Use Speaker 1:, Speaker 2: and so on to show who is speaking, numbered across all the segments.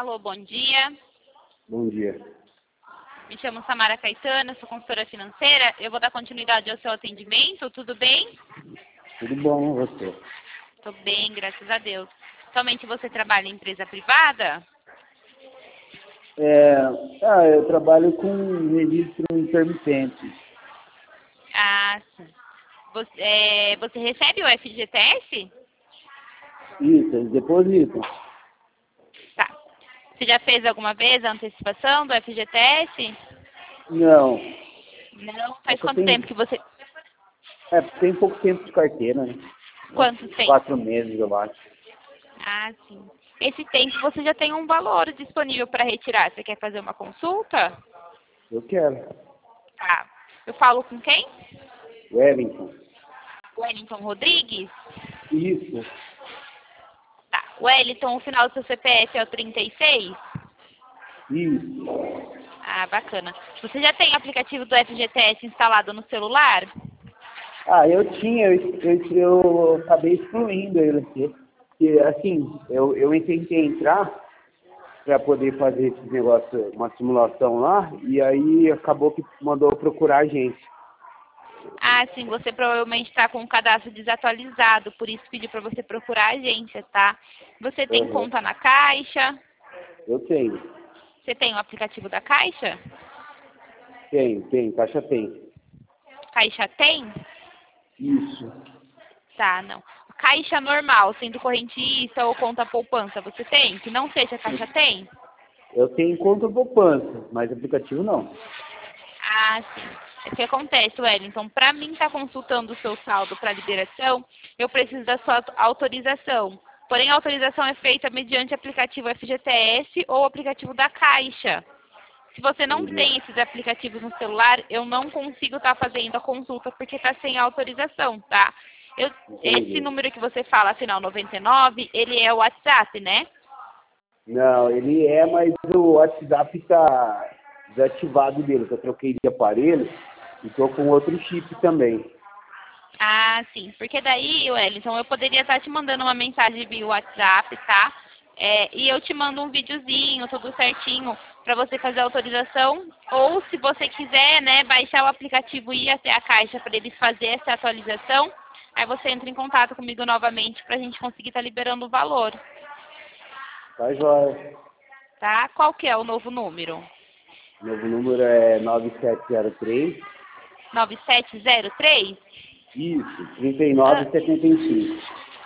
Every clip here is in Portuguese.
Speaker 1: Alô, bom dia.
Speaker 2: Bom dia.
Speaker 1: Me chamo Samara Caetano, sou consultora financeira. Eu vou dar continuidade ao seu atendimento, tudo bem?
Speaker 2: Tudo bom, você?
Speaker 1: Estou bem, graças a Deus. Somente você trabalha em empresa privada?
Speaker 2: Eu trabalho com registro intermitente.
Speaker 1: Ah, sim. Você recebe o FGTS?
Speaker 2: Isso, eles depositam.
Speaker 1: Tá. Você já fez alguma vez a antecipação do FGTS?
Speaker 2: Não.
Speaker 1: Não. Faz quanto tempo que você...
Speaker 2: Tem pouco tempo de carteira, né?
Speaker 1: Quanto tempo?
Speaker 2: 4 meses, eu acho.
Speaker 1: Ah, sim. Esse tempo você já tem um valor disponível para retirar. Você quer fazer uma consulta?
Speaker 2: Eu quero.
Speaker 1: Tá. Eu falo com quem?
Speaker 2: Wellington.
Speaker 1: Wellington Rodrigues?
Speaker 2: Isso.
Speaker 1: Tá. Wellington, o final do seu CPF é o 36?
Speaker 2: Isso.
Speaker 1: Ah, bacana. Você já tem o aplicativo do FGTS instalado no celular?
Speaker 2: Eu tinha, eu acabei excluindo ele aqui. E, assim, eu tentei entrar para poder fazer esse negócio, uma simulação lá, e aí acabou que mandou eu procurar a gente.
Speaker 1: Ah, sim. Você provavelmente está com o cadastro desatualizado, por isso pedi para você procurar a agência, tá? Você tem
Speaker 2: Uhum.
Speaker 1: conta na Caixa?
Speaker 2: Eu tenho.
Speaker 1: Você tem o aplicativo da Caixa?
Speaker 2: Tem, Caixa tem.
Speaker 1: Caixa tem?
Speaker 2: Isso.
Speaker 1: Tá, não. Caixa normal, sendo correntista ou conta poupança, você tem? Que não seja Caixa tem?
Speaker 2: Eu tenho conta poupança, mas aplicativo não.
Speaker 1: Ah, sim. É o que acontece, Wellington. Para mim estar consultando o seu saldo para liberação, eu preciso da sua autorização. Porém, a autorização é feita mediante aplicativo FGTS ou aplicativo da Caixa. Se você não
Speaker 2: Entendi.
Speaker 1: tem esses aplicativos no celular, eu não consigo estar fazendo a consulta porque está sem autorização, tá? Esse
Speaker 2: Entendi.
Speaker 1: número que você fala, final 99, ele é o WhatsApp, né?
Speaker 2: Não, ele é, mas o WhatsApp tá desativado dele, que eu troquei de aparelho e tô com outro chip também.
Speaker 1: Ah, sim. Porque daí, Wellington, eu poderia estar te mandando uma mensagem via WhatsApp, tá? E eu te mando um videozinho, tudo certinho, para você fazer a autorização. Ou, se você quiser, né, baixar o aplicativo e ir até a Caixa para eles fazer essa atualização, aí você entra em contato comigo novamente para a gente conseguir estar liberando o valor,
Speaker 2: Tá, joia?
Speaker 1: tá? Qual que é o novo número?
Speaker 2: Novo número é 9703.
Speaker 1: 9703?
Speaker 2: Isso,
Speaker 1: Ah,
Speaker 2: 3975.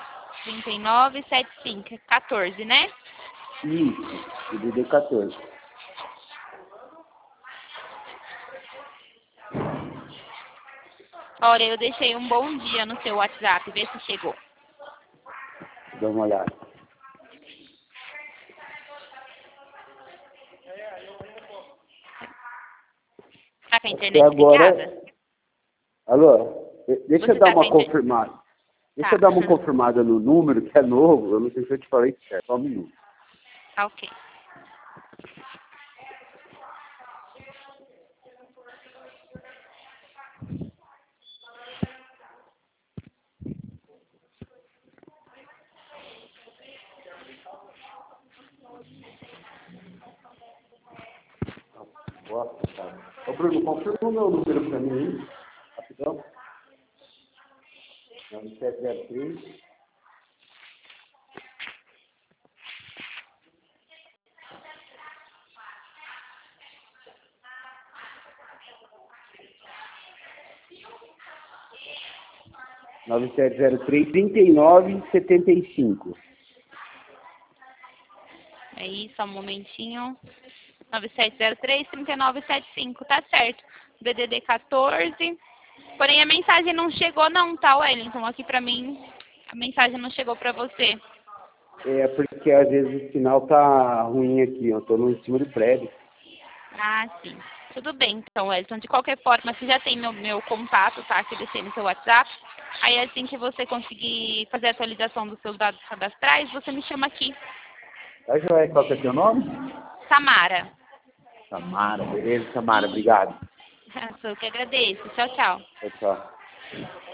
Speaker 1: 3975, 14, né?
Speaker 2: Isso, DDD 14.
Speaker 1: Olha, eu deixei um bom dia no seu WhatsApp, vê se chegou.
Speaker 2: Dá uma olhada.
Speaker 1: Tá com a
Speaker 2: Até
Speaker 1: internet
Speaker 2: agora.
Speaker 1: ligada?
Speaker 2: Alô? Deixa eu
Speaker 1: Você
Speaker 2: dar
Speaker 1: tá com a
Speaker 2: uma
Speaker 1: internet...
Speaker 2: confirmada. Deixa
Speaker 1: Tá.
Speaker 2: eu dar uma confirmada no número, que é novo. Eu não sei se eu te falei certo. Só um minuto.
Speaker 1: Tá ok.
Speaker 2: Nossa, cara. Ô, Bruno, confirma o meu número pra mim, hein? Rapidão. 9703. 9703 3975.
Speaker 1: Aí, só um momentinho. 9703-3975, tá certo. DDD 14. Porém, a mensagem não chegou não, tá, Wellington? Aqui pra mim, a mensagem não chegou pra você.
Speaker 2: É porque às vezes o sinal tá ruim aqui. Eu tô no em cima do prédio.
Speaker 1: Ah, sim. Tudo bem, então, Wellington. De qualquer forma, você já tem meu contato, tá? Que eu deixei no seu WhatsApp. Aí, assim que você conseguir fazer a atualização dos seus dados cadastrais, você me chama aqui.
Speaker 2: Tá, joia? Qual que é o seu nome?
Speaker 1: Samara.
Speaker 2: Samara. Beleza, Samara. Obrigado.
Speaker 1: Sou eu que agradeço. Tchau, tchau.
Speaker 2: Tchau, tchau.